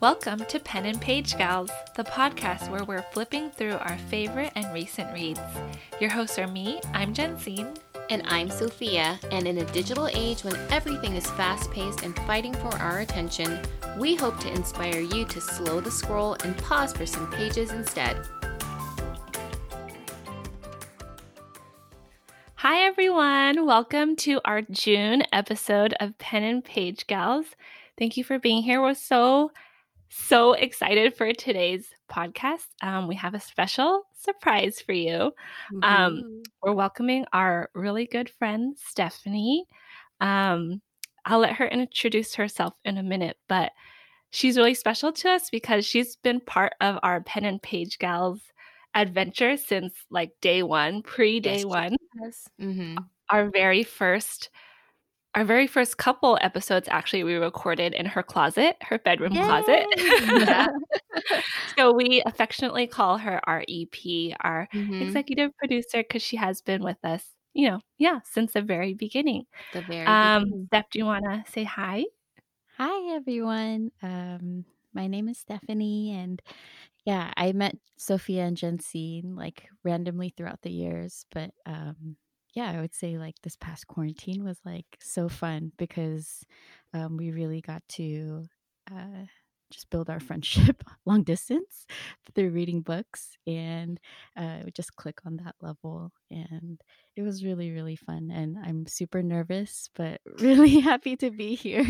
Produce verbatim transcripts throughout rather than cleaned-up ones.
Welcome to Pen and Page Gals, the podcast where we're flipping through our favorite and recent reads. Your hosts are me, I'm Jensine. And I'm Sophia, and in a digital age when everything is fast-paced and fighting for our attention, we hope to inspire you to slow the scroll and pause for some pages instead. Hi everyone, welcome to our June episode of Pen and Page Gals. Thank you for being here. We're so So excited for today's podcast. Um, we have a special surprise for you. Um, we're welcoming our really good friend, Stephanie. Um, I'll let her introduce herself in a minute, but she's really special to us because she's been part of our Pen and Page Gals adventure since like day one, pre-day Yes, one. Yes. Mm-hmm. Our very first Our very first couple episodes, actually, we recorded in her closet, her bedroom Yay! closet. Yeah. So we affectionately call her our E P, our Mm-hmm. executive producer, because she has been with us, you know, yeah, since the very beginning. The very Um, beginning. Steph, do you want to say hi? Hi, everyone. Um, my name is Stephanie, and yeah, I met Sophia and Jensine like randomly throughout the years, but um, yeah, I would say like this past quarantine was like so fun because um, we really got to uh, just build our friendship long distance through reading books, and uh, we just click on that level, and it was really really fun. And I'm super nervous, but really happy to be here.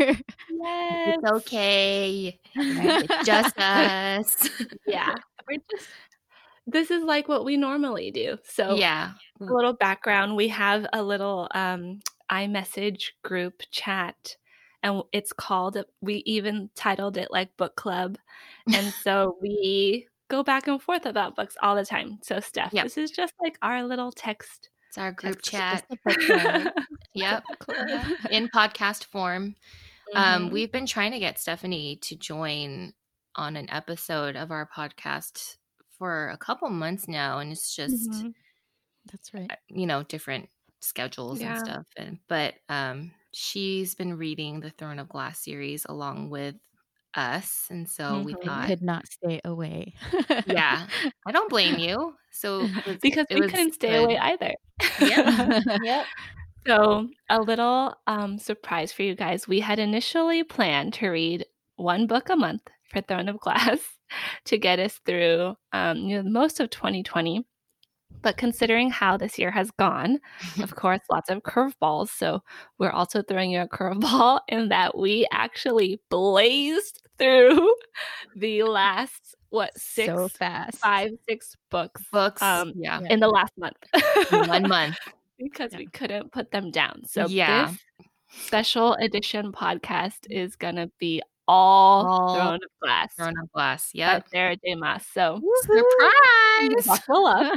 Yes. It's okay. It's just us. Yeah. We're just, this is like what we normally do. So Yeah. a little background, we have a little um, iMessage group chat, and it's called, we even titled it like book club. And so we go back and forth about books all the time. So Steph, Yep. this is just like our little text. It's our group Text- chat. just a book club. Yep. In podcast form. Um, we've been trying to get Stephanie to join on an episode of our podcast for a couple months now, and it's just Mhm. That's right. you know different schedules Yeah. and stuff. And but um, she's been reading the Throne of Glass series along with us, and so we Mhm. I thought, could not stay away. yeah, I don't blame you. So it was, Because it we was couldn't stay good. away either. Yeah. Yep. So a little um, surprise for you guys. We had initially planned to read one book a month for Throne of Glass to get us through um, you know, most of twenty twenty. But considering how this year has gone, of course, lots of curveballs. So we're also throwing you a curveball in that we actually blazed through the last, what, six, so fast. five, six books Books. um, yeah. in the last month. One month. Because Yeah. we couldn't put them down. So Yeah. this special edition podcast is going to be all, All Throne of Glass. Throne of Glass. by Yep. Sarah J. Maas. So Surprise. buckle up.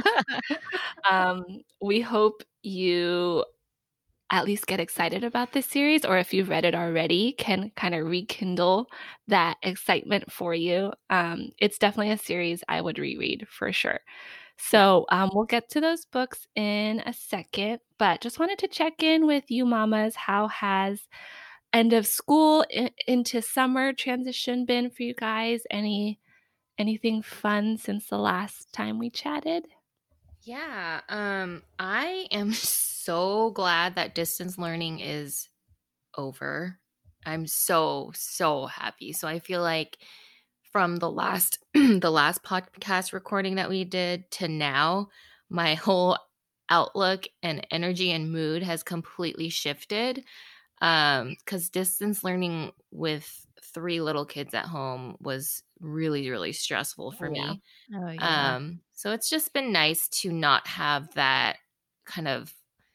Um, we hope you at least get excited about this series, or if you've read it already, can kind of rekindle that excitement for you. Um, it's definitely a series I would reread for sure. So um, we'll get to those books in a second, but just wanted to check in with you mamas. How has end of school in, into summer transition been for you guys? Any anything fun since the last time we chatted? Yeah, um, I am so glad that distance learning is over. I'm so, so happy. So I feel like from the last the last podcast recording that we did to now, my whole outlook and energy and mood has completely shifted. Um, because distance learning with three little kids at home was really, really stressful for Yeah. me. Oh yeah. Um, so it's just been nice to not have that kind of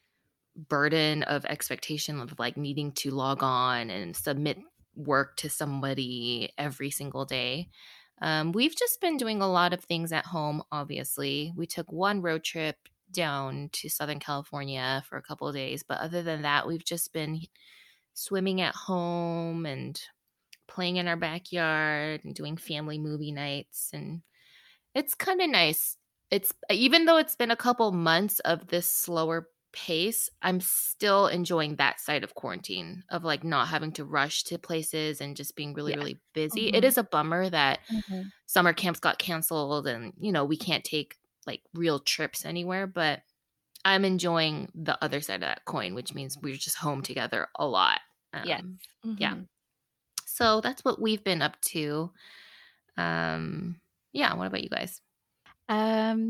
burden of expectation of like needing to log on and submit work to somebody every single day. Um, we've just been doing a lot of things at home, obviously. We took one road trip down to Southern California for a couple of days, but other than that, we've just been swimming at home and playing in our backyard and doing family movie nights, and it's kind of nice. It's even though it's been a couple months of this slower pace, I'm still enjoying that side of quarantine, of like not having to rush to places and just being really, Yeah. really busy. Mhm. It is a bummer that Mhm. summer camps got canceled and, you know, we can't take like real trips anywhere, but I'm enjoying the other side of that coin, which means we're just home together a lot. Um, Yes. Yeah. Mhm. So that's what we've been up to. Um, yeah. What about you guys? Um,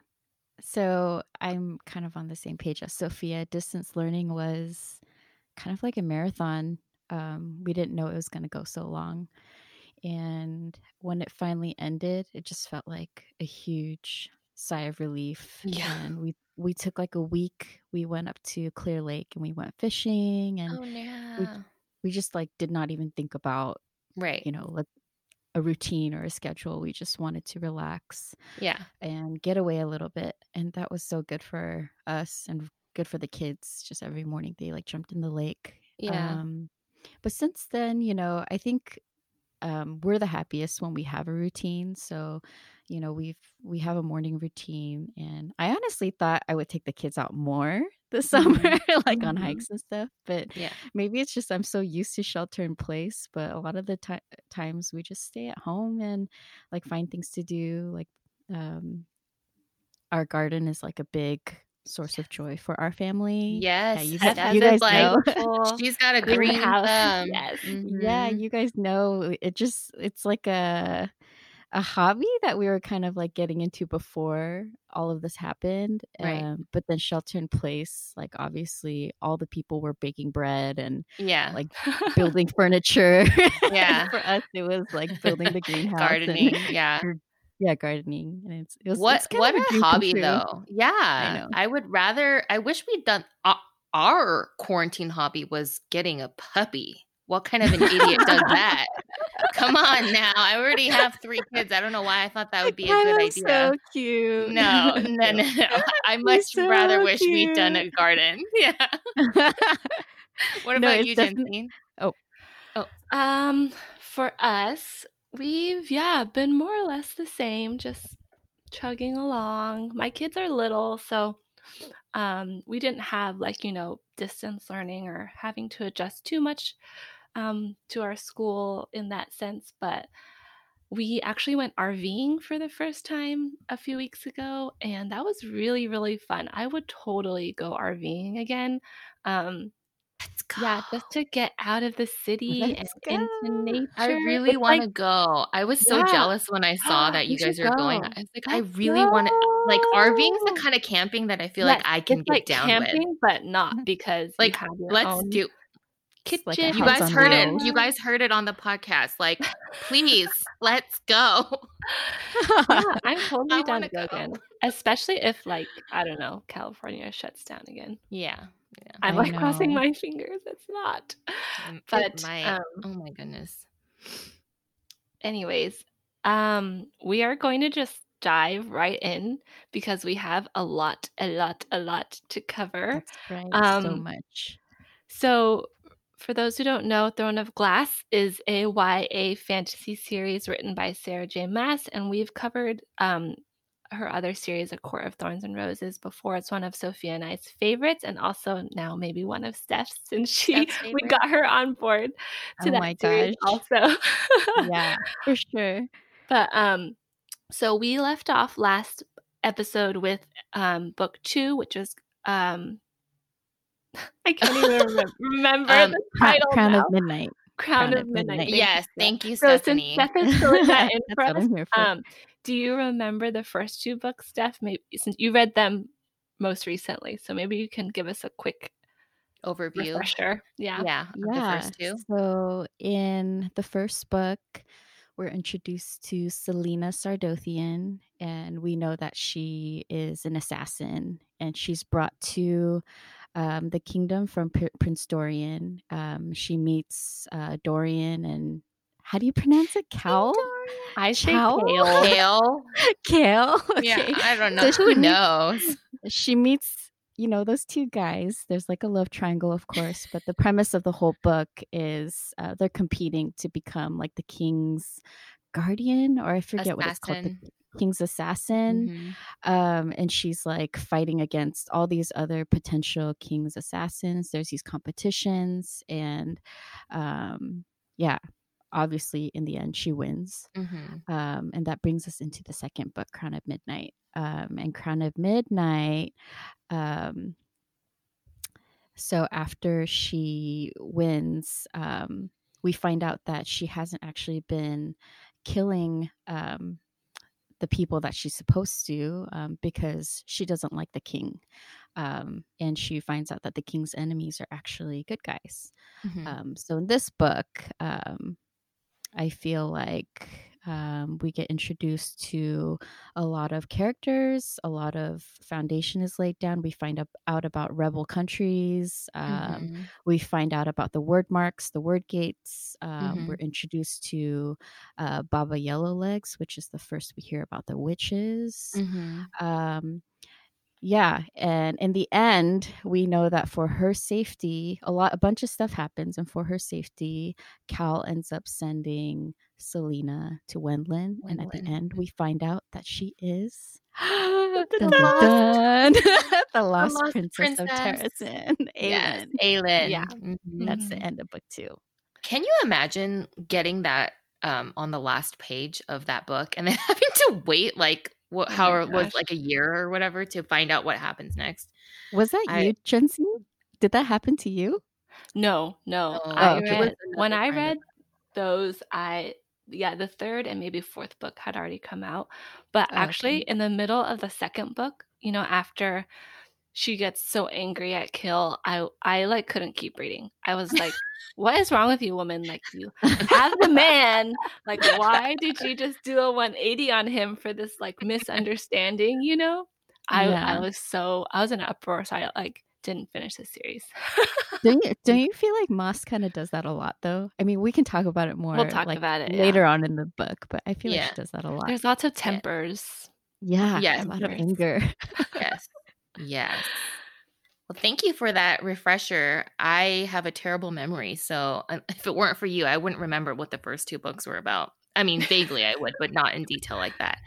so I'm kind of on the same page as Sophia. Distance learning was kind of like a marathon. Um, we didn't know it was going to go so long. And when it finally ended, it just felt like a huge sigh of relief. Yeah. And we we took like a week. We went up to Clear Lake and we went fishing, and Oh, we yeah. we just like did not even think about, Right. you know, like a routine or a schedule. We just wanted to relax Yeah. and get away a little bit. And that was so good for us and good for the kids. Just every morning they like jumped in the lake. Yeah. Um, but since then, you know, I think um, we're the happiest when we have a routine. So, you know, we've we have a morning routine, and I honestly thought I would take the kids out more this summer, Mhm. like on Mhm. hikes and stuff. But Yeah. maybe it's just I'm so used to shelter in place. But a lot of the ti- times we just stay at home and like find things to do. Like um, our garden is like a big source of joy for our family. Yeah, Yes. you guys, Steph has you a guys like know. beautiful she's got a green greenhouse. thumb. Yes. Yeah, Mhm. you guys know it just it's like a a hobby that we were kind of like getting into before all of this happened. Right. Um, but then shelter in place, like obviously all the people were baking bread and Yeah. like building furniture. Yeah. And for us, it was like building the greenhouse Gardening. and Yeah. or- yeah, gardening. And it's it was What it's kind what of a a dream come hobby true. though. I Yeah. know. I would rather I wish we'd done uh, our quarantine hobby was getting a puppy. What kind of an idiot does that? Come on now. I already have three kids. I don't know why I thought that would be a good Kyla's idea. so cute. No, no, no, no. I He's much rather so wish we'd done cute. a garden. Yeah. What No, about it's you, definitely. Jensine? Oh, Oh, Um, for us, we've yeah, been more or less the same, just chugging along. My kids are little, so um we didn't have like, you know, distance learning or having to adjust too much um to our school in that sense, but we actually went RVing for the first time a few weeks ago, and that was really, really fun. I would totally go RVing again. Um, let's go. yeah, just to get out of the city and let's go. into I nature. really It's want like, to go. I was so yeah, jealous when I saw that we you should guys are going. go. I was like, I Let's really want to, like, RVing is the go. kind of camping that I feel like Yes, I can it's get like down with. camping, but not because you Like, have your let's own do. It's like a kitchen. You house guys on heard it. wheels. You guys heard it on the podcast. Like, please, let's go. Yeah, I'm totally I down want to to go go. again, especially if like, I don't know, California shuts down again. Yeah. Yeah. I'm I like crossing know. my fingers. It's not. Um, it But might. um, Oh my goodness. anyways, um, we are going to just dive right in because we have a lot, a lot, a lot to cover. That's right. So Um, much. so for those who don't know, Throne of Glass is a Y A fantasy series written by Sarah J. Maas, and we've covered um, her other series, A Court of Thorns and Roses, before. It's one of Sophia and I's favorites, and also now maybe one of Steph's, since she Steph's we favorite. got her on board to Oh that my series gosh. also. Yeah, for sure. But um, so we left off last episode with um book two, which was um I can't even remem- remember Um, the Crown, title Crown now. of Midnight. Crown Crown of of Midnight. Midnight. Thank you, yes, Steph. thank you, So since Stephanie. Steph is filling that in That's for what us, I'm here for. um, do you remember the first two books, Steph? Maybe since you read them most recently, so maybe you can give us a quick Overview. refresher. Yeah. Yeah, of the Yeah. first two. So in the first book, we're introduced to Selena Sardothian, and we know that she is an assassin, and she's brought to um, the kingdom from P- Prince Dorian. Um, she meets uh, Dorian, and how do you pronounce it? Cal? I say Chow? Kale. Kale. Kale. Yeah, Okay. I don't know. So Who she meets, knows? she meets, you know, those two guys. There's like a love triangle, of course, but the premise of the whole book is uh, they're competing to become like the king's guardian, or I forget what it's called. The, Assassin. king's assassin. Mm-hmm. Um, and she's like fighting against all these other potential king's assassins. There's these competitions, and um, yeah, obviously in the end she wins. Mm-hmm. Um, and that brings us into the second book, Crown of Midnight. Um, and Crown of Midnight, um, so after she wins, um, we find out that she hasn't actually been killing um, the people that she's supposed to, um, because she doesn't like the king. Um, and she finds out that the king's enemies are actually good guys. Mm-hmm. Um, so in this book, um, I feel like um, we get introduced to a lot of characters, a lot of foundation is laid down. We find up, out about rebel countries. Um, Mm-hmm. we find out about the word marks, the word gates. Um, Mm-hmm. We're introduced to uh, Baba Yellowlegs, which is the first we hear about the witches. Mm-hmm. Um, yeah, and in the end, we know that for her safety, a lot, a bunch of stuff happens, and for her safety, Cal ends up sending Selena to Wendlin, and at the Wendlin. end, we find out that she is The dun, lost- dun, dun, the lost, lost princess, of princess. Terrasen, Yes, Aelin. Aelin. Yeah. Mhm. That's Mhm. the end of book two. Can you imagine getting that um, on the last page of that book and then having to wait like what, Oh how my it was gosh. like a year or whatever to find out what happens next? Was that I- you, Jency? Did that happen to you? No, no. No, I it was read when another I kind of- read those, I yeah, the third and maybe fourth book had already come out. But Oh, actually, okay. in the middle of the second book, you know, after she gets so angry at Kill, I I like couldn't keep reading. I was like, "What is wrong with you, woman? Like you have the man. Like why did you just do a one eighty on him for this like misunderstanding? You know?" I Yeah. I was so I was in an uproar, so I like didn't finish the series. Don't you, don't you feel like Moss kind of does that a lot, though? I mean, we can talk about it more We'll talk like about it, yeah. later on in the book, but I feel like Yeah. she does that a lot. There's lots of tempers. yeah, Yes. a lot of Tempers. anger. Yes. Yes. Well, thank you for that refresher. I have a terrible memory, so um, if it weren't for you, I wouldn't remember what the first two books were about. I mean, vaguely I would, but not in detail like that.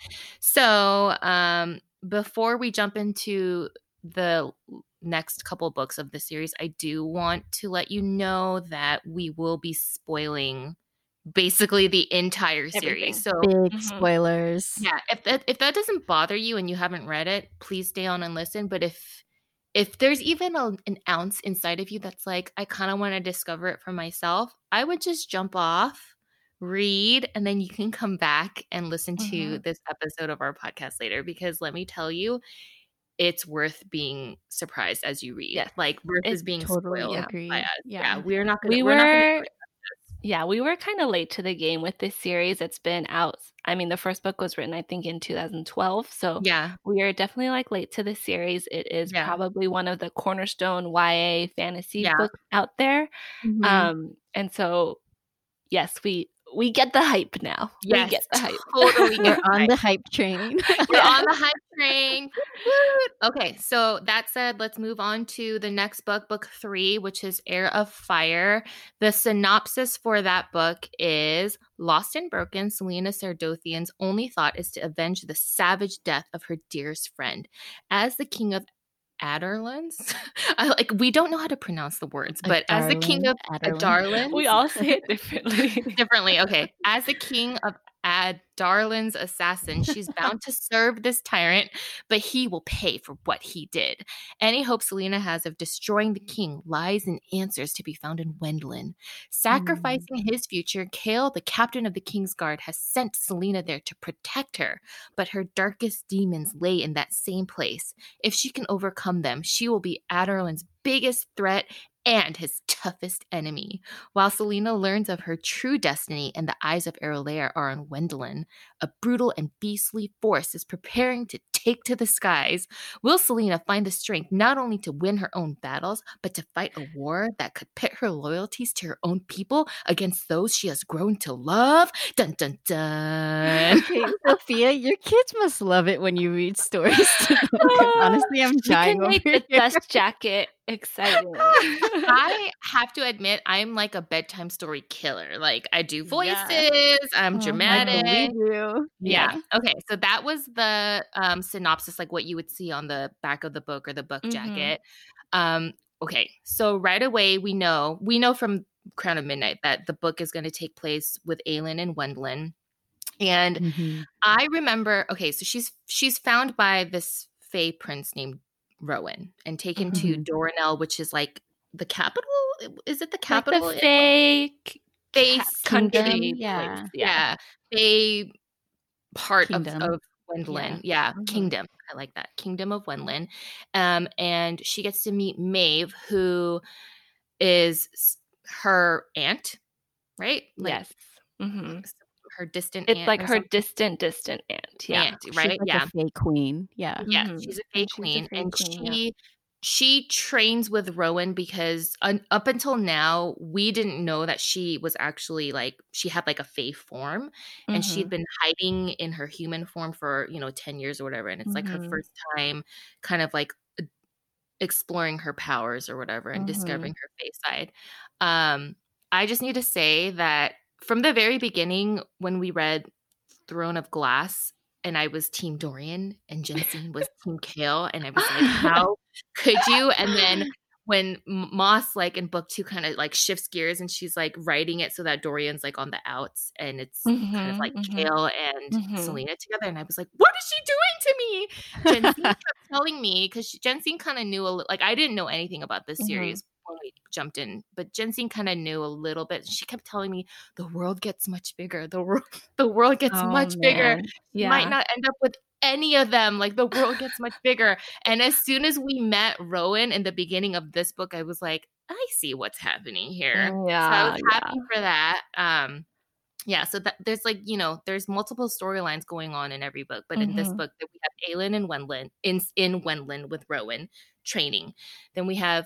So, um, before we jump into the next couple books of the series, I do want to let you know that we will be spoiling basically the entire Everything. series. So, Big Mhm. spoilers. yeah, if that if that doesn't bother you and you haven't read it, please stay on and listen. But if if there's even a, an ounce inside of you that's like, I kind of want to discover it for myself, I would just jump off, read, and then you can come back and listen to Mhm. this episode of our podcast later. Because let me tell you, it's worth being surprised as you read. Yes. Like versus It- being Totally spoiled agree. by us. Yeah. Yeah, we're not gonna. We we're not gonna were yeah, we were kind of late to the game with this series. It's been out. I mean, the first book was written, I think, in two thousand twelve. So yeah, we are definitely like late to the series. It is Yeah. probably one of the cornerstone Y A fantasy Yeah. books out there. Mhm. Um, and so yes, we we get the hype now. yes, We get the hype. totally. We're get on hype. the hype train. You're on the hype train. Okay, so that said, let's move on to the next book, book three, which is Heir of Fire. The synopsis for that book is: lost and broken, Selena Sardothian's only thought is to avenge the savage death of her dearest friend. As the king of Adarlands, I like we don't know how to pronounce the words, but as the king of Adarlan. Adarlands, We all say it differently. differently. Okay. As the king of Adarlan's assassin, she's bound to serve this tyrant, but he will pay for what he did. Any hope Selena has of destroying the king lies in answers to be found in Wendlin. Sacrificing his future, Kale, the captain of the King's Guard, has sent Selena there to protect her, but her darkest demons lay in that same place. If she can overcome them, she will be Adarlan's biggest threat and his toughest enemy. While Selena learns of her true destiny and the eyes of Arolair are on Wendlin, a brutal and beastly force is preparing to take to the skies. Will Selena find the strength not only to win her own battles, but to fight a war that could pit her loyalties to her own people against those she has grown to love? Dun dun dun. Okay, Sophia, your kids must love it when you read stories to them, 'cause honestly, I'm We dying can over make here. the dust jacket Exciting. I have to admit, I'm like a bedtime story killer. Like, I do voices, Yeah. I'm Oh, I dramatic. believe you. Yeah. Yeah. Okay. So that was the um, synopsis, like what you would see on the back of the book or the book Mhm. jacket. Um, okay. So right away, we know we know from Crown of Midnight that the book is going to take place with Aelin and Wendlyn. And Mhm. I remember, okay, so she's she's found by this Fae prince named Rowan and taken to Mhm. Doranel, which is like the capital. Is it the Like capital? the fake Fae ca- Kingdom, country yeah. place. Yeah. Yeah. Fae part of, Kingdom. of Wendlyn. Yeah. Mhm. Kingdom. I like that. Kingdom of Wendlyn. Um, and she gets to meet Maeve, who is s- her aunt, right? Like Yes. hmm her distant It's aunt like or her something. distant, distant aunt. Yeah. Aunt, She's right? like Yeah. a Fae queen. Yeah. Yeah, Mhm. she's a Fae And she's a queen, Fae and queen, yeah. she she trains with Rowan because un, up until now we didn't know that she was actually like she had like a Fae form, and she'd Mhm. been hiding in her human form for you know ten years or whatever, and it's like her Mhm. first time, kind of like e- exploring her powers or whatever, and discovering Mhm. her Fae side. Um, I just need to say that from the very beginning, when we read Throne of Glass, and I was Team Dorian, and Jensine was Team Kale, and I was like, how could you? And then when M- Moss, like in book two, kind of like shifts gears, and she's like writing it so that Dorian's like on the outs, and it's kind of Mhm. like Mhm. Kale and Mhm. Selena together, and I was like, what is she doing to me? Jensine kept telling me, because Jensine kind of knew a li- like I didn't know anything about this Mhm. series when we jumped in, but Jensine kind of knew a little bit. She kept telling me the world gets much bigger. The world, the world gets Oh much bigger. man. You might Yeah. not end up with any of them. Like the world gets much bigger. And as soon as we met Rowan in the beginning of this book, I was like, I see what's happening here. So I Yeah. was Yeah. happy for that. Um, yeah, so that there's like, you know, there's multiple storylines going on in every book, but in this Mhm. book that we have Aelin and Wendlyn in in Wendlyn with Rowan training. Then we have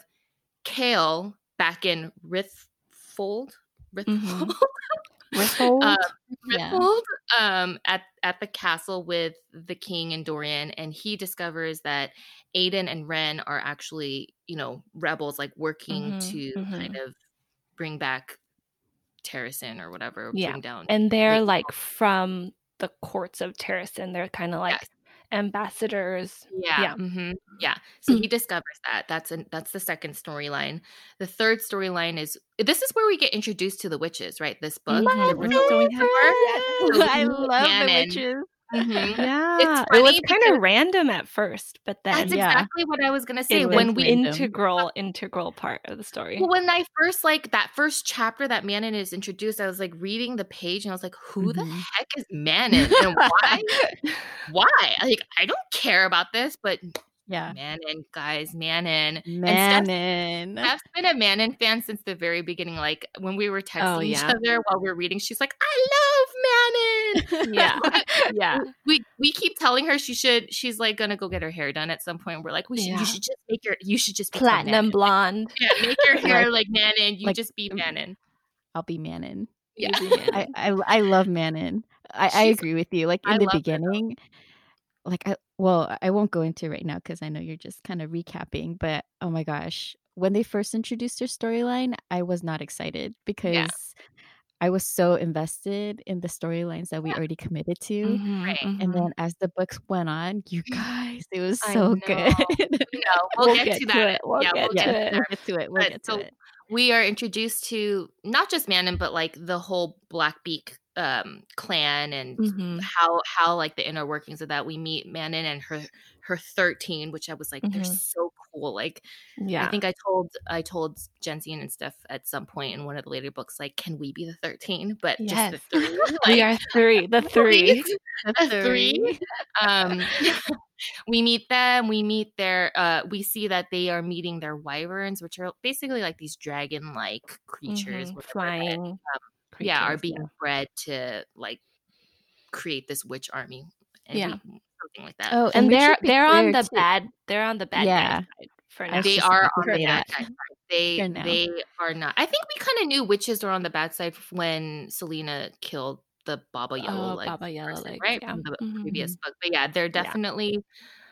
Kale back in Rithfold. Rithfold. Mhm. Riffled? um, Yeah. Rithfold, um, at at the castle with the king and Dorian, and he discovers that Aiden and Ren are actually, you know, rebels, like working Mhm. to kind Mhm. of bring back Terrasen or whatever, Yeah. bring down And the they're evil. like from the courts of Terrasen. They're kind of like Yes. ambassadors. Yeah. Yeah. hmm Yeah. So he discovers that. That's an, that's the second storyline. The third storyline is this is where we get introduced to the witches, right? This book. Mhm. The Mhm. Riddle So we of have War. So we I meet love the Manon. witches. Mhm. Yeah. It's It was funny kind because of random at first, but that's then Yeah. exactly what I was gonna say. it When was we random. integral, integral part of the story. well, when I first like that first chapter that Manon is introduced, I was like reading the page and I was like, who the Mhm. heck is Manon? And why? Why? Like, I don't care about this, but Yeah. Manon, guys, Manon. And Steph's, Manon. Steph's been a Manon fan since the very beginning. Like when we were texting Oh, each yeah. other while we were reading, she's like, I love Manon. Yeah. Yeah. we we keep telling her she should. She's like gonna go get her hair done at some point. We're like, we should. Yeah. You should just make your. You should just become Platinum Manon. blonde. Yeah, make your hair like Manon. You like, just be um, Manon. I'll be Manon. Yeah, Easy man. I, I I love Manon. I, I She's- agree with you. Like in I the love her, though. beginning, like I well, I won't go into it right now because I know you're just kind of recapping, but oh my gosh, when they first introduced her storyline, I was not excited because I was so invested in the storylines that we already committed to. Mhm, Right. And mhm. then as the books went on, you guys, it was I so know. good. No, we'll, We'll get, get to to that. it. We'll yeah, get we'll to get Yeah, to it. we'll that. get to it. We'll But get to so it. we are introduced to not just Manon, but like the whole Blackbeak um, clan and Mhm. how how like the inner workings of that. We meet Manon and her her thirteen, which I was like, they're Mhm. so cool. Like Yeah. I think I told I told Jensine and stuff at some point in one of the later books, like, can we be the thirteen? But just the Yes. three. We Like, are three. The three. please, a three. Um, we meet them. We meet their. Uh, we see that they are meeting their wyverns, which are basically like these dragon-like creatures, Mhm. whatever, that, Flying. um, yeah, are creatures, being yeah. bred to like create this witch army. And Yeah. we- something like that. Oh, And we they're should be they're on clear, the too. bad they're on the bad Yeah. guys side for I now. was They just are about to on the say bad that. guy side. They For now. they are not. I think we kind of knew witches are on the bad side when Selena killed the Baba Yellow Oh, Legs Baba Yellow person, Legs, right? yeah. From the Mhm. previous book. But yeah, they're Yeah. definitely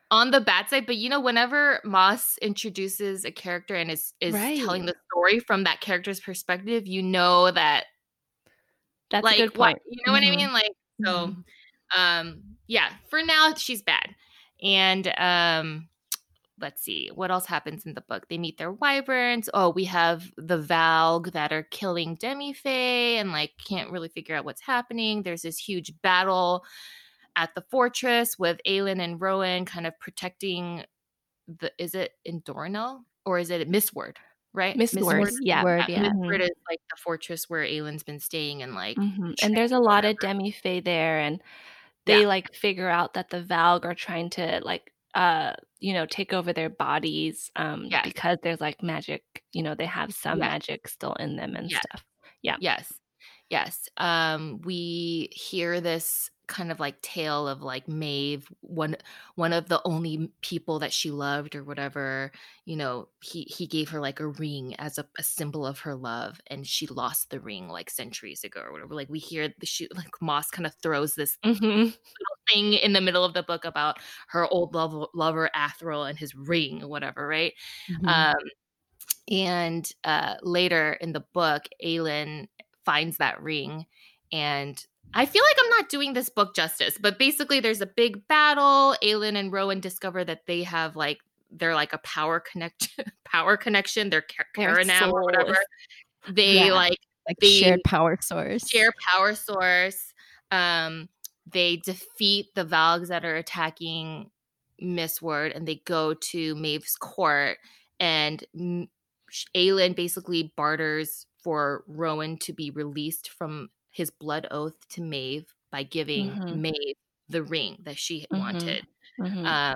on the bad side, but you know, whenever Moss introduces a character and is is Right. telling the story from that character's perspective, you know that That's like a good what point. you know what I Mhm. mean? Like so Mhm. um yeah, for now she's bad. And um let's see what else happens in the book. They meet their wyverns. Oh, we have the Valg that are killing Demi-Fae and like can't really figure out what's happening. There's this huge battle at the fortress with Aelin and Rowan kind of protecting the is it in Dorinel or is it Mistward, right? Mistward, Mistward, yeah. Word, Yeah, yeah. Mistward Mhm. is like the fortress where Aelin's been staying and like Mhm. And training there's a or lot of whatever. Demi-Fae there, and Yeah. they like figure out that the Valg are trying to like uh you know take over their bodies um Yes. because there's like magic, you know, they have some Yes. magic still in them and Yes. stuff. Yeah. Yes. Yes. Um, we hear this kind of like tale of like Maeve, one one of the only people that she loved or whatever, you know, he he gave her like a ring as a, a symbol of her love, and she lost the ring like centuries ago or whatever. Like we hear the she like Moss kind of throws this Mhm. thing in the middle of the book about her old love, lover Athril and his ring or whatever, right? Mhm. Um, and uh, later in the book, Aelin finds that ring, and I feel like I'm not doing this book justice, but basically there's a big battle. Aelin and Rowan discover that they have like they're like a power connection, power connection. They're Their Karanam or soul whatever. is- They Yeah. like Like they shared power source. share power source. Um, they defeat the Valgs that are attacking Mistward, and they go to Maeve's court, and M- Aelin basically barters for Rowan to be released from his blood oath to Maeve by giving Mhm. Maeve the ring that she Mhm. wanted. Mhm. Um,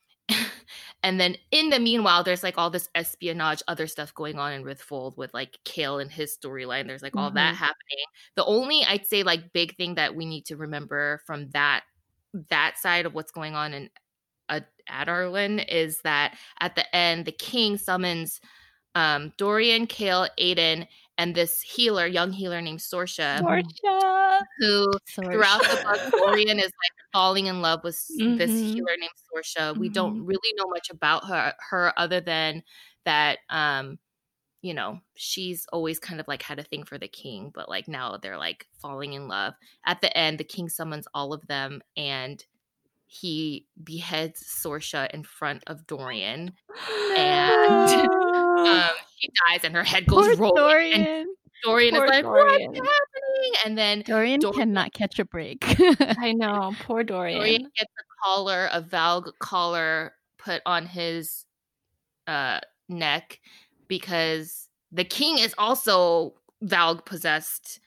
and then in the meanwhile, there's like all this espionage, other stuff going on in Rithfold with like Kale and his storyline. There's like all that Mhm. happening. The only I'd say like big thing that we need to remember from that that side of what's going on in uh, Adarlan is that at the end, the king summons um, Dorian, Kale, Aiden, and this healer, young healer named Sorsha, Sorsha. who Source. throughout the book, Dorian is like falling in love with s- this Mhm. healer named Sorsha. We Mhm. don't really know much about her, her other than that, um, you know, she's always kind of like had a thing for the king, but like now they're like falling in love. At the end, the king summons all of them, and he beheads Sorsha in front of Dorian, and um, she dies, and her head goes Poor rolling, and Dorian. Dorian Poor is like, Dorian. "What's happening?" And then Dorian Dorian, cannot catch a break. I know, poor Dorian Dorian. gets a collar, a Valg collar, put on his uh, neck because the king is also Valg possessed,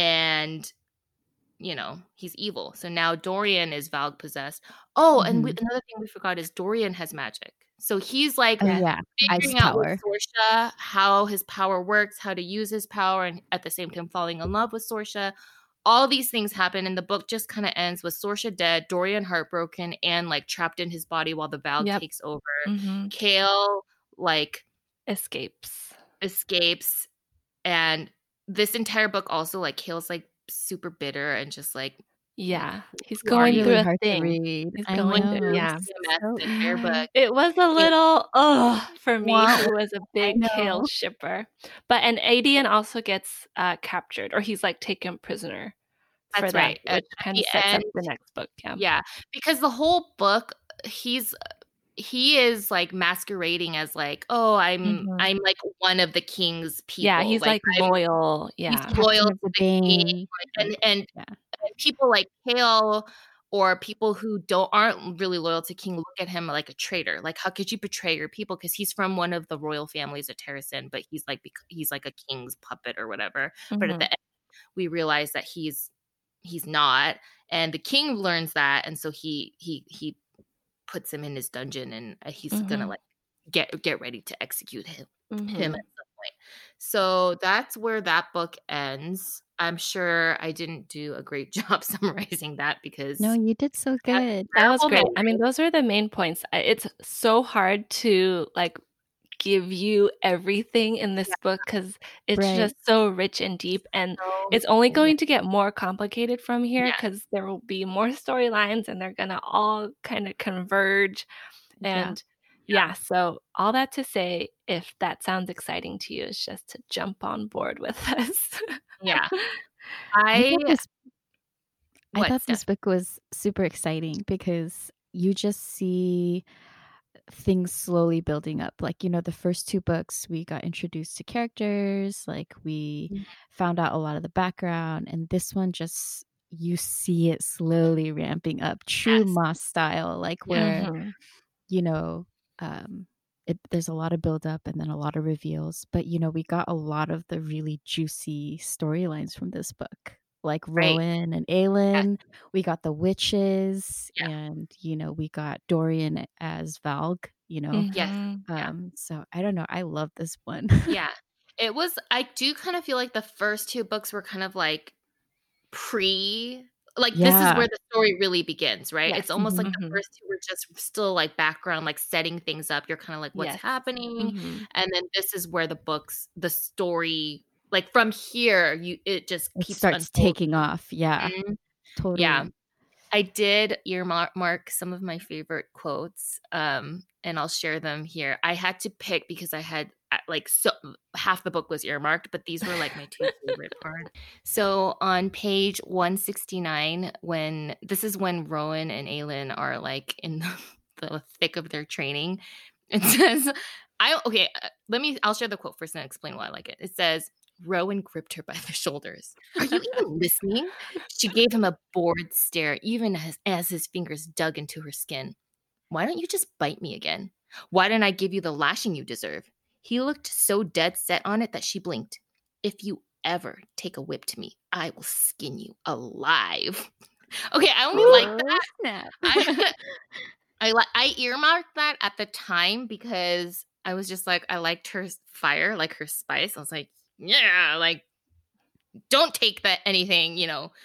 and you know he's evil. So now Dorian is Valg possessed. Oh, and we, Mhm. another thing we forgot is Dorian has magic. So he's like Oh Yes. yeah, ice figuring out with power. Sorsha how his power works, how to use his power, and at the same time falling in love with Sorsha. All these things happen, and the book just kind of ends with Sorsha dead, Dorian heartbroken, and like trapped in his body while the Valg Yep. takes over. Mhm. Kale like Escapes. escapes, and this entire book also like Kale's like super bitter and just like Yeah. He's who are going you? through Really a hard to thing. read. He's I going know. through, yeah. C M S So the entire yeah. book. It was a little ugh for me, Wow. who was a I big Kale know. shipper. But and Adian also gets uh, captured, or he's like taken prisoner for That's that, right. At, which at kind of the sets end, up the next book. Yeah. yeah, because the whole book, he's he is like masquerading as like, oh, I'm Mhm. I'm like one of the king's people. Yeah, he's like, I'm, loyal. he's Yeah. Captain loyal of to the the king, Bane. like, and and Yeah. and people like Kale or people who don't aren't really loyal to king look at him like a traitor. Like, how could you betray your people? Because he's from one of the royal families of Terrasen, but he's like bec- he's like a king's puppet or whatever. But at Mhm. the end, we realize that he's he's not, and the king learns that, and so he he he puts him in his dungeon, and uh, he's gonna Mhm. like get get ready to execute him him Mhm. at some point. So that's where that book ends. I'm sure I didn't do a great job summarizing that because No, you did so I have good. That was terrible great. I memory. mean, those are the main points. I- It's so hard to like give you everything in this Yeah. book because it's Right. just so rich and deep, and So it's only yeah. going to get more complicated from here Yeah. because there will be more storylines and they're gonna all kind of converge. Yeah. And yeah, so all that to say, if that sounds exciting to you, is just to jump on board with us. Yeah. I I thought this I what, thought this Steph? book was super exciting because you just see things slowly building up. Like, you know, the first two books, we got introduced to characters, like we Mhm. found out a lot of the background, and this one just you see it slowly ramping up, true Yes. Moss style, like Yeah. where, Mhm. you know, um it, there's a lot of build up and then a lot of reveals, but you know, we got a lot of the really juicy storylines from this book, like Right. Rowan and Yes. Aelin. We got the witches, Yeah. and you know, we got Dorian as Valg. You know, Yes. Mhm. Yeah. um, so I don't know. I love this one. Yeah. It was I do kind of feel like the first two books were kind of like pre like this is Yeah. where the story really begins, right? Yes. It's almost like Mhm. the Mhm. first two were just still like background, like setting things up. You're kind of like, what's Yes. happening? Mhm. And then this is where the books, the story, like from here, you it just It keeps starts unfolding. taking off. Yeah, Mhm. Yeah. totally. I did earmark mark some of my favorite quotes, um, and I'll share them here. I had to pick because I had uh, like so half the book was earmarked, but these were like my two favorite parts. So on page one sixty-nine, when this is when Rowan and Aelin are like in the, the thick of their training, it says, "I okay." Uh, let me. I'll share the quote first and explain why I like it. It says. Rowan gripped her by the shoulders. Are you even listening? She gave him a bored stare, even as, as his fingers dug into her skin. Why don't you just bite me again? Why didn't I give you the lashing you deserve? He looked so dead set on it that she blinked. If you ever take a whip to me, I will skin you alive. Okay, I only like Oh, that. snap. I I, li- I earmarked that at the time because I was just like, I liked her fire, like her spice. I was like, yeah, like, don't take that anything, you know,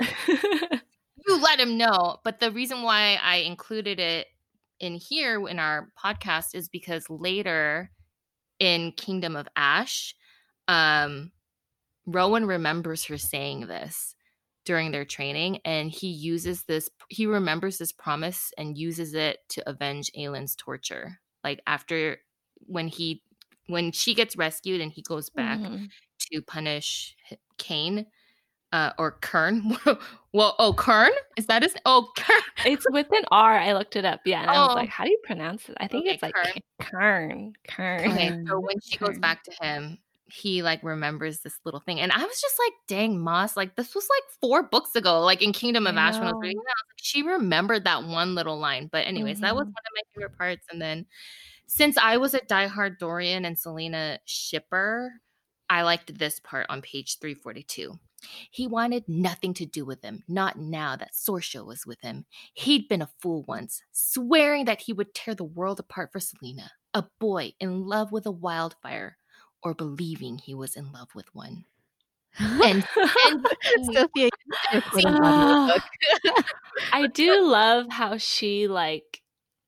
you let him know. But the reason why I included it in here in our podcast is because later in Kingdom of Ash, um, Rowan remembers her saying this during their training, and he uses this, he remembers this promise and uses it to avenge Aelin's torture. Like after when he, when she gets rescued and he goes back Mhm. to punish Cain, uh, or Kern. Well, oh, Kern? Is that his? Oh, Kern. It's with an R. I looked it up. Yeah, and I was Oh, like, "How do you pronounce it?" I think okay, it's like Kern. K- Kern. Kern. Okay, so Kern. when she goes Kern. back to him, he like remembers this little thing, and I was just like, "Dang, Moss! Like this was like four books ago, like in Kingdom I of Ash when I was know. reading that. I was like, she remembered that one little line." But anyways, that was one Mhm. of my favorite parts. And then since I was a diehard Dorian and Selena shipper, I liked this part on page three forty-two. He wanted nothing to do with him, not now that Sorsha was with him. He'd been a fool once, swearing that he would tear the world apart for Selena, a boy in love with a wildfire, or believing he was in love with one. And, and Sophia, you should record an Ah, audiobook. I do love how she like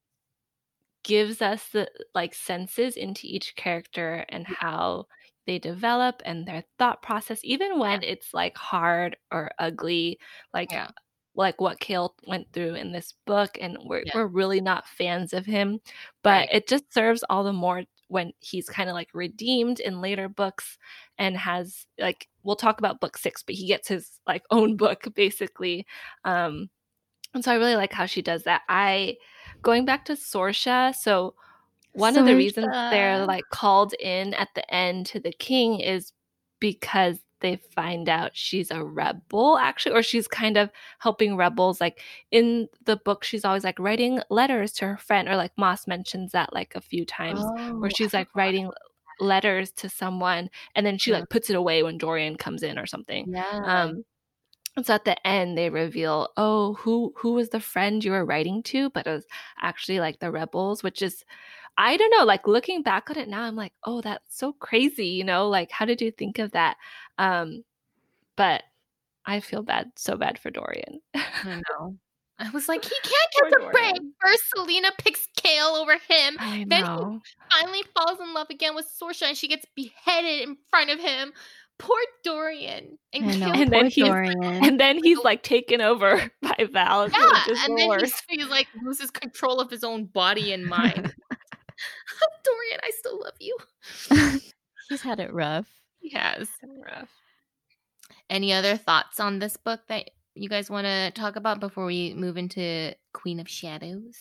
gives us the like senses into each character and how they develop and their thought process, even when yeah, it's like hard or ugly, like yeah, like what Kale went through in this book, and we're yeah, we're really not fans of him, but right. it just serves all the more when he's kind of like redeemed in later books and has like we'll talk about book six, but he gets his like own book basically. Um and so I really like how she does that. I going back to Sorsha, so one of the reasons they're Sorsha. like called in at the end to the king is because they find out she's a rebel actually, or she's kind of helping rebels. Like in the book, she's always like writing letters to her friend, or like Moss mentions that like a few times where Oh, I she's like forgot. writing letters to someone and then she Yeah, like puts it away when Dorian comes in or something. yeah, Um and so at the end they reveal, oh, who who was the friend you were writing to? But it was actually like the rebels, which is I don't know, like looking back on it now, I'm like, oh, that's so crazy, you know? Like, how did you think of that? Um, but I feel bad, so bad for Dorian. I know. I was like, he can't Poor catch a break. Dorian. First, Selena picks Kale over him. I Then he know. finally falls in love again with Sorsha, and she gets beheaded in front of him. Poor Dorian. And I know, Kale, And then poor he's Dorian. and then he's like taken over by Val, yeah, which is the and then worst. he's, he's like loses control of his own body and mind. Dorian, I still love you. He's had it rough. He has. Rough. Any other thoughts on this book that you guys want to talk about before we move into Queen of Shadows?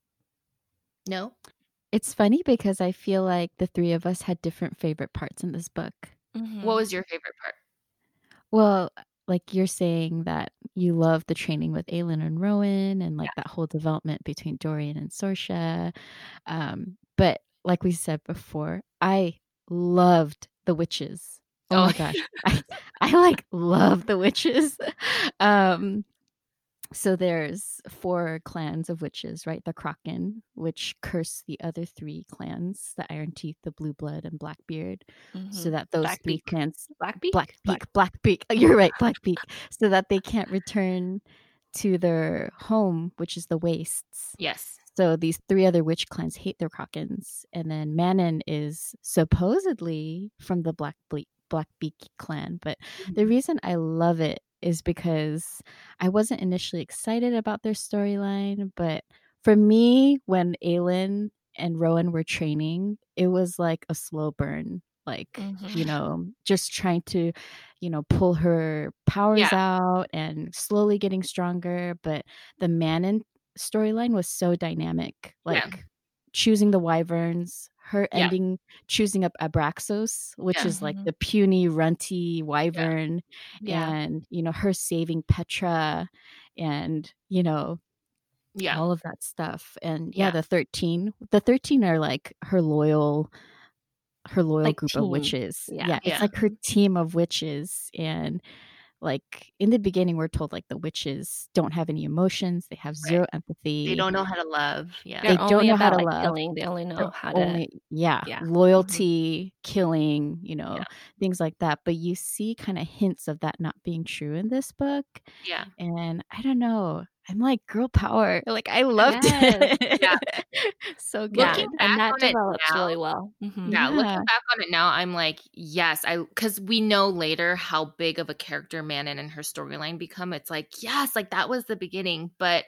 No? It's funny because I feel like the three of us had different favorite parts in this book. Mhm. What was your favorite part? Well, like you're saying that you love the training with Aelin and Rowan and like that whole development between Dorian and Sorsha. Um, but like we said before, I loved the witches. Oh, Oh. my gosh. I, I like love the witches. Um, so there's four clans of witches, right? The Kraken, which curse the other three clans, the Iron Teeth, the Blue Blood, and Blackbeard, so Mhm. that those three Blackbeak. clans Blackbeak? Blackbeak, Blackbeak. Oh, you're right, Blackbeak. So that they can't return to their home, which is the Wastes. Yes. So these three other witch clans hate their Krakens, and then Manon is supposedly from the Black Ble- Blackbeak clan. But the reason I love it is because I wasn't initially excited about their storyline, but for me, when Aelin and Rowan were training, it was like a slow burn. Like, Mhm. you know, just trying to, you know, pull her powers Yeah. out and slowly getting stronger. But the Manon storyline was so dynamic. Like Yeah. choosing the wyverns, her Yeah. ending choosing up Abraxos, which Yeah. is like Mhm. the puny, runty wyvern, Yeah. and you know, her saving Petra, and you know, Yeah. all of that stuff. And yeah, Yeah. the thirteen, the thirteen are like her loyal, her loyal Like group of team. witches. Yeah. Yeah, it's Yeah. like her team of witches. And like in the beginning, we're told like the witches don't have any emotions, they have zero empathy. They don't know how to love. Yeah. They They're don't only know how about to like love. killing. They only They're know how to only yeah, yeah. loyalty, killing, you know, Yeah. things like that. But you see kind of hints of that not being true in this book. Yeah. And I don't know. I'm like girl power. Like I loved Yes. it. Yeah. So good. Yeah. Looking back And that on it develops now, really well. Mhm. yeah, Yeah. looking back on it now, I'm like, yes, I because we know later how big of a character Manon and her storyline become. It's like, yes, like that was the beginning. But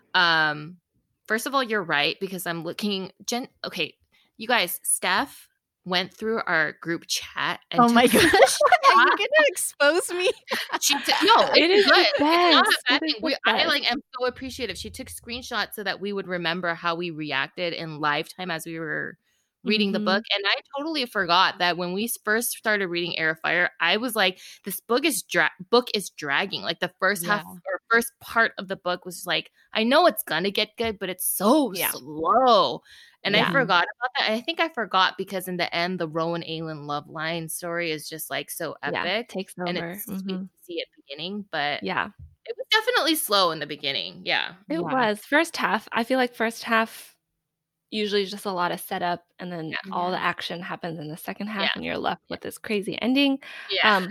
um, first of all, you're right, because I'm looking Jen. Okay, you guys, Steph went through our group chat and Oh my took gosh. Are you screenshots. gonna expose me? She took no, it's It is good. the It's not a best. bad It is thing. the We, I best. like am so appreciative. She took screenshots so that we would remember how we reacted in live time as we were reading the Mhm. book. And I totally forgot that when we first started reading Air of Fire, I was like, this book is dra- book is dragging. Like the first half Yeah. or first part of the book was like, I know it's gonna get good, but it's so Yeah. slow. And I Yeah. forgot about that. I think I forgot because in the end, the Rowan Aelin love line story is just like so Yeah. epic. Takes And over. it's sweet Mhm. to see it beginning, but Yeah. it was definitely slow in the beginning. Yeah. It Yeah. was. First half, I feel like first half usually just a lot of setup, and then Yeah. all the Yeah. action happens in the second half, Yeah. and you're left with this crazy ending. Yeah. Um,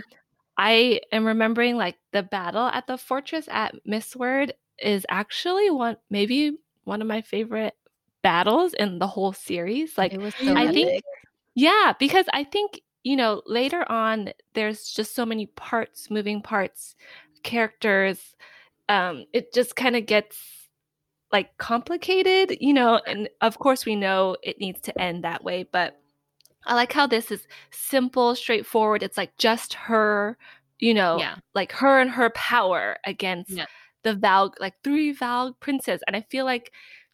I am remembering like the battle at the fortress at Mistward is actually one, maybe one of my favorite battles in the whole series. Like, It was so I think, epic. yeah, because I think, you know, later on, there's just so many parts, moving parts, characters. Um, it just kind of gets like complicated, you know, and of course we know it needs to end that way, but I like how this is simple, straightforward. It's like just her, you know, Yeah. like her and her power against Yeah. the Valg, like three Valg princes. And I feel like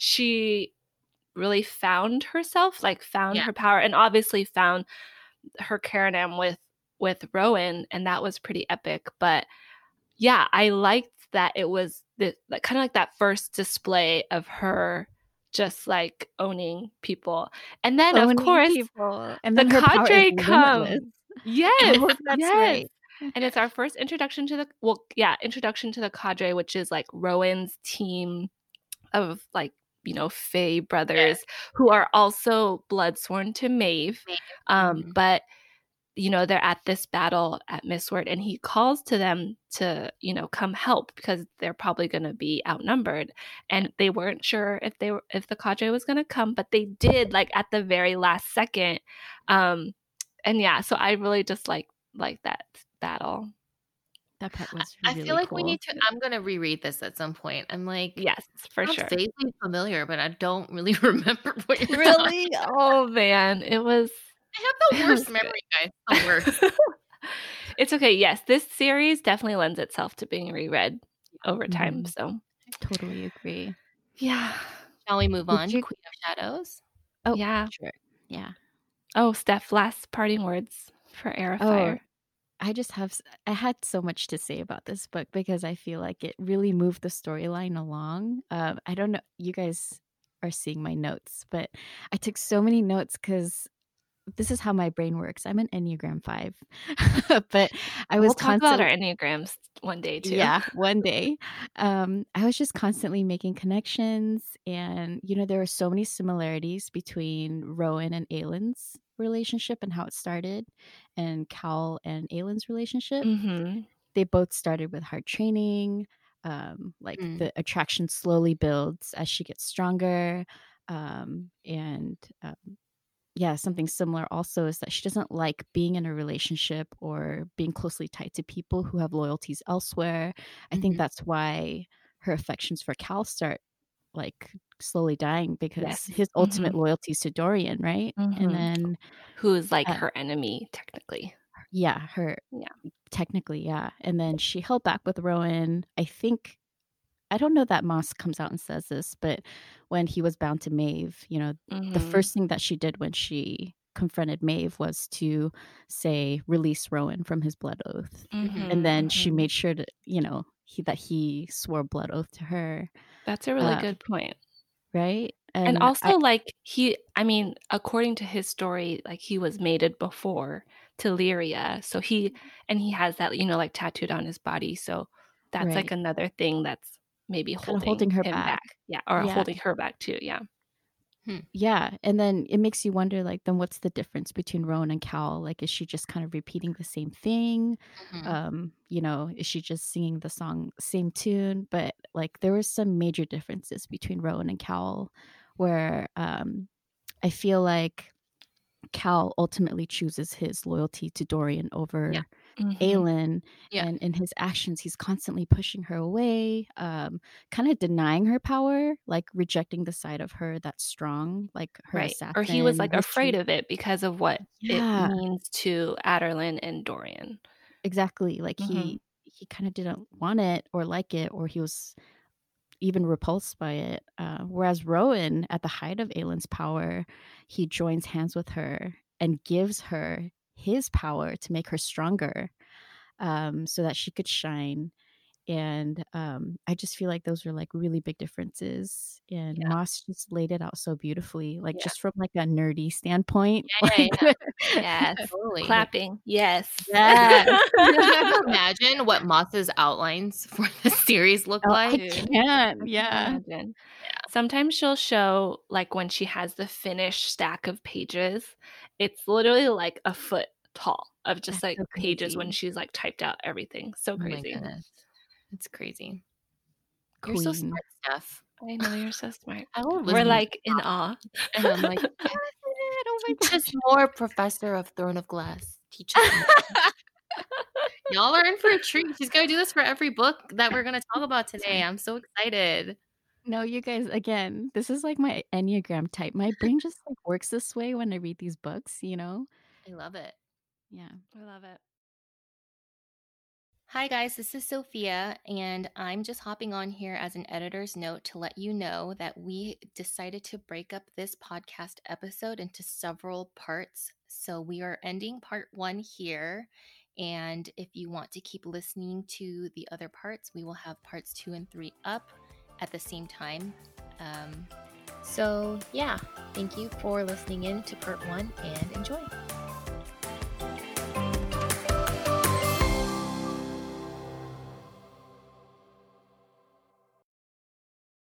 she really found herself, like found Yeah. her power, and obviously found her Karanam with with Rowan, and that was pretty epic. But yeah, I liked that it was the like, kind of like that first display of her just like owning people, and then Owning of course people. And the then her power cadre is comes. limitless. Yes, Oh, that's yes. right. And it's our first introduction to the well, yeah, introduction to the cadre, which is like Rowan's team of like, you know, Fae brothers who are also blood sworn to Maeve. Maeve. Um, Mhm. but you know, they're at this battle at Mistward, and he calls to them to, you know, come help because they're probably going to be outnumbered. And they weren't sure if they were, if the cadre was going to come, but they did, like, at the very last second. Um, and yeah, so I really just like like that battle. That part was I really feel like cool. we need to. I'm gonna reread this at some point. I'm like, Yes, for I'm sure. vaguely familiar, but I don't really remember what you're Really? talking. Oh man, it was. I have the It worst was memory, guys. The worst. good. It's okay. Yes, this series definitely lends itself to being reread over time. Mhm. So I totally agree. yeah, Shall we move Did on? you- Queen of Shadows. Oh, yeah. sure. Yeah. Oh, Steph, last parting words for Air of Oh, Fire. I just have, s- I had so much to say about this book because I feel like it really moved the storyline along. Um, I don't know, you guys are seeing my notes, but I took so many notes because this is how my brain works. I'm an Enneagram five, but I was We'll talk about our constantly, Enneagrams one day too. yeah, one day. Um, I was just constantly making connections, and you know, there were so many similarities between Rowan and Aylin's relationship and how it started, and Cal and Aylin's relationship. Mm-hmm. They both started with hard training. Um, like Mm. the attraction slowly builds as she gets stronger. Um, and um, yeah, something similar also is that she doesn't like being in a relationship or being closely tied to people who have loyalties elsewhere. I think Mhm. that's why her affections for Cal start like slowly dying because Yes. his ultimate loyalty is to Dorian, right? Mhm. And then Who is like uh, her enemy technically? yeah, her Yeah. technically, yeah. And then she held back with Rowan. I think I don't know that Moss comes out and says this, but when he was bound to Maeve, you know, the Mhm. first thing that she did when she confronted Maeve was to say release Rowan from his blood oath. Mhm. And then she Mhm. made sure to, you know, he that he swore blood oath to her, That's a really uh, good point. right? And And also, I like, he, I mean, according to his story, like, he was mated before to Lyria. So he, and he has that, you know, like, tattooed on his body. So that's like right, another thing that's maybe kind of holding holding her him back. back. Yeah. Or Yeah. holding her back too. Yeah. Yeah, and then it makes you wonder, like, then what's the difference between Rowan and Cal? Like, is she just kind of repeating the same thing? Mhm. Um, you know, is she just singing the song same tune? But like, there were some major differences between Rowan and Cal, where um, I feel like Cal ultimately chooses his loyalty to Dorian over Mhm. Aelin, Yeah. and in his actions, he's constantly pushing her away, um, kind of denying her power, like rejecting the side of her that's strong, like her Right. assassin. Or he was like afraid history. of it because of what Yeah, it means to Aderlin and Dorian. exactly. Like Mhm. he he kind of didn't want it or like it, or he was even repulsed by it. Uh, whereas Rowan, at the height of Aelin's power, he joins hands with her and gives her his power to make her stronger, um, so that she could shine. And um, I just feel like those are like really big differences. And Yeah. Moss just laid it out so beautifully, like Yeah. just from like a nerdy standpoint. Yeah, yeah, like, Yes. Totally. Clapping. Yes. Yes. Can you imagine what Moss's outlines for the series look Oh, like? I Dude. can't. I Yeah. can imagine. Sometimes she'll show, like, when she has the finished stack of pages, it's literally like a foot tall of just That's like so pages when crazy. she's like typed out everything. So Oh my crazy. goodness. It's crazy. You're so Queen. smart, Steph. I know, you're so smart. I will We're listen to like in awe. and I'm like, Oh my teach us more, Professor of Throne of Glass. Teach us more. Y'all are in for a treat. She's gonna do this for every book that we're gonna talk about today. I'm so excited. No, you guys, again, this is like my Enneagram type. My brain just like works this way when I read these books, you know? I love it. Yeah. I love it. Hi, guys, this is Sophia, and I'm just hopping on here as an editor's note to let you know that we decided to break up this podcast episode into several parts. So we are ending part one here. And if you want to keep listening to the other parts, we will have parts two and three up at the same time. Um, so, yeah, thank you for listening in to part one and enjoy.